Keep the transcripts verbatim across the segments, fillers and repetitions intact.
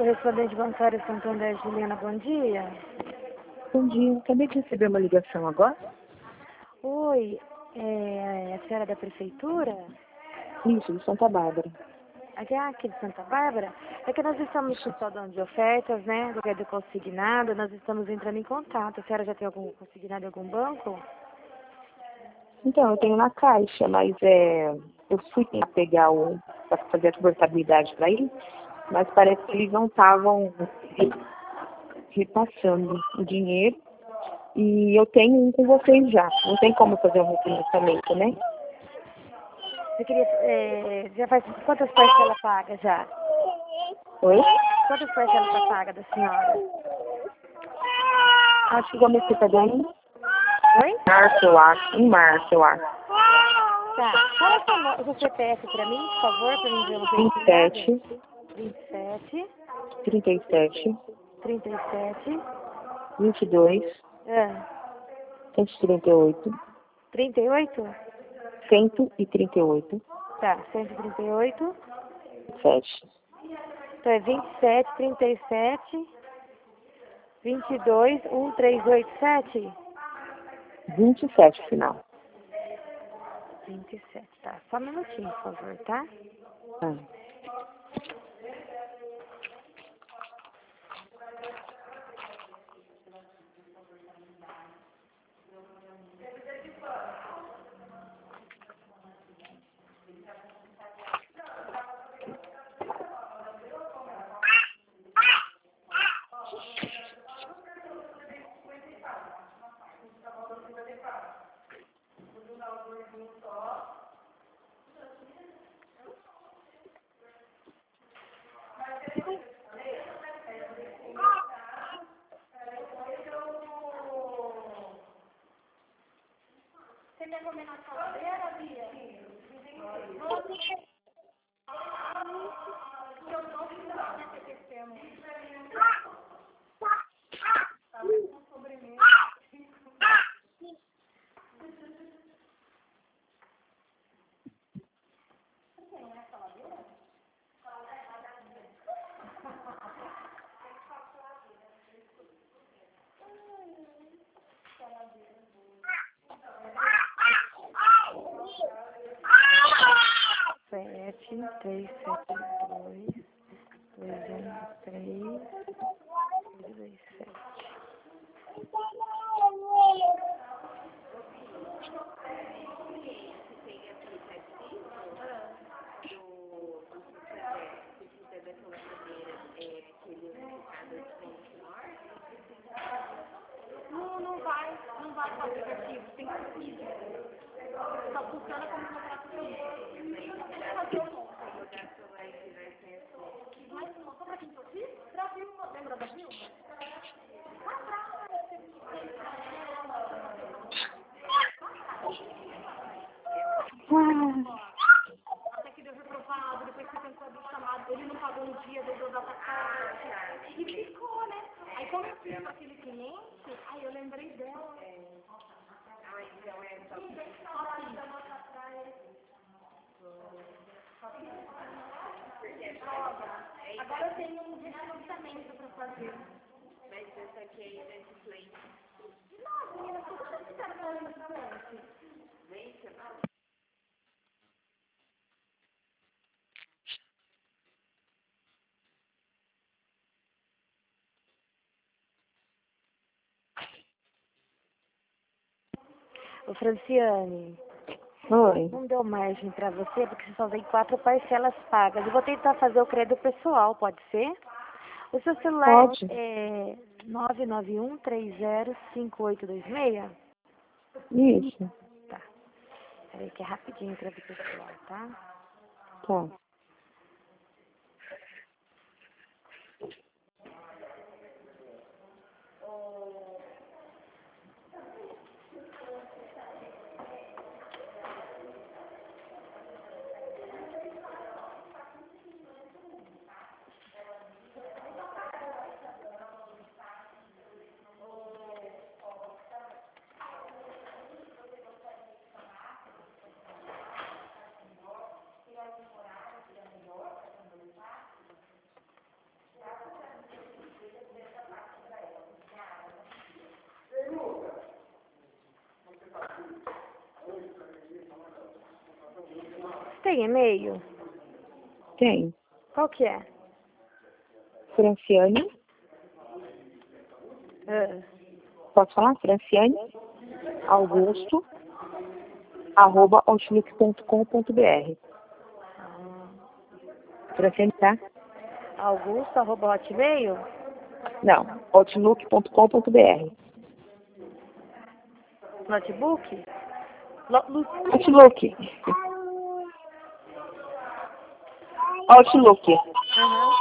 Correspondente bancário Santander, Juliana, bom dia. Bom dia, acabei de receber uma ligação agora. Oi, é a senhora da prefeitura? Isso, de Santa Bárbara. Aqui, aqui de Santa Bárbara? É que nós estamos com o saldão de ofertas, né, do crédito consignado, nós estamos entrando em contato. A senhora já tem algum consignado em algum banco? Então, eu tenho na Caixa, mas é, eu fui tentar pegar o, para fazer a portabilidade para ir, mas parece que eles não estavam repassando o dinheiro. E eu tenho um com vocês já. Não tem como fazer um refinanciamento, né? Você queria, é, já faz quantas parcelas paga já? Oi? Quantas parcelas está paga da senhora? Acho que comecei a pagar em Oi? março, eu acho. Em março, eu acho. Tá. Fala o seu no- o seu C P F para mim, por favor, para mim ver uma vinte e sete, vinte e sete, trinta e sete, trinta e sete, vinte e dois, ah, cento e trinta e oito, trinta e oito? cento e trinta e oito, Tá, cento e trinta e oito. sete. Então é vinte e sete, trinta e sete, vinte e dois, um três oito sete? vinte e sete final. vinte e sete, tá. Só um minutinho, por favor, tá? Ah. Você quer comer na saladeira, Bia? Eu não fiz nada, né, aquecendo. Com sobremesa. Sete, três, sete, dois, dois, um, três, dois, dois, sete. Não, não vai, não vai para o aplicativo, tem que ser físico. Só funciona como contrato físico. Deixa eu fazer um monte. Mas não, só para quem eu fiz? Pra Vilma, lembra da Vilma? Até que deu reprovado, depois que tentou abrir chamado, ele não pagou no dia, deu data corte. E ficou, né? Aí como eu fiz com aquele cliente, aí eu lembrei dela. Ah, então é só agora eu tenho um refinanciamento para fazer. Mas essa aqui é esse play. Não, menina, por que você quer fazer refinanciamento? Vem, você vai. Ô, Franciane, Oi. não deu margem para você porque você só tem quatro parcelas pagas. Eu vou tentar fazer o crédito pessoal, pode ser? O seu celular Pode. é nove nove um, três zero, cinco oito dois seis? Isso. Tá. Peraí que é rapidinho o crédito pessoal, tá? Tá. tem e-mail? Tem. Qual que é? Franciane. Ah, Posso falar? Franciane Augusto, arroba outlook ponto com ponto br. Franciane, tá? Augusto, arroba hotmail? Não, outlook ponto com ponto br. Notebook? Lo- lu- Outlook. Outlook. Aham.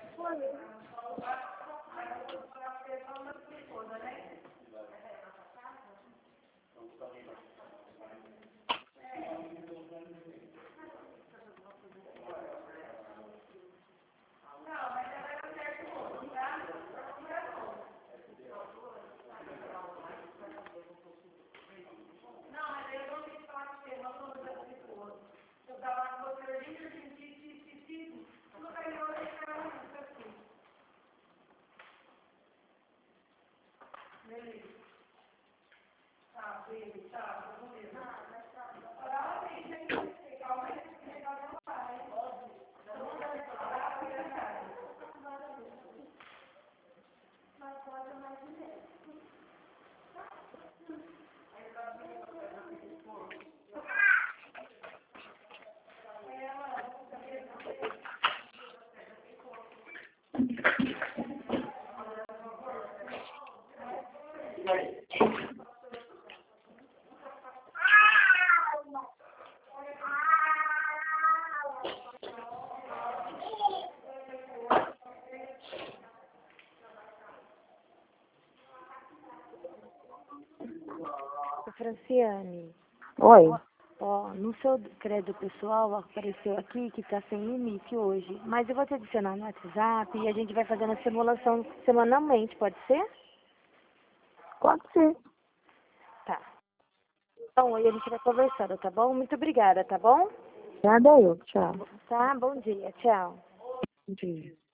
Franciane, Oi. ó, no seu crédito pessoal apareceu aqui que tá sem limite hoje, mas eu vou te adicionar no WhatsApp e a gente vai fazendo a simulação semanalmente, pode ser? Pode ser. Tá. Então, aí a gente vai conversando, tá bom? Muito obrigada, tá bom? Nada eu. Tchau. Tá, bom dia, tchau. Bom dia.